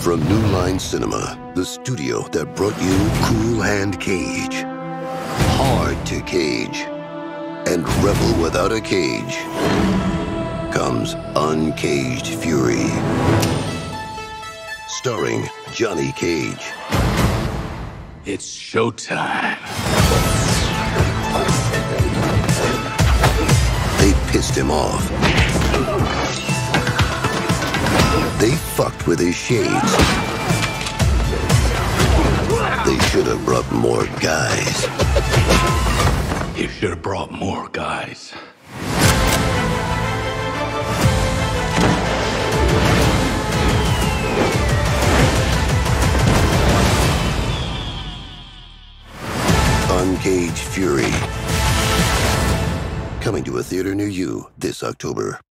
From New Line Cinema, the studio that brought you Cool Hand Cage, Hard to Cage, and Rebel Without a Cage, comes Uncaged Fury. Starring Johnny Cage. It's showtime. They pissed him off. They fucked with his shades. They should have brought more guys. You should have brought more guys. Uncaged Fury. Coming to a theater near you this October.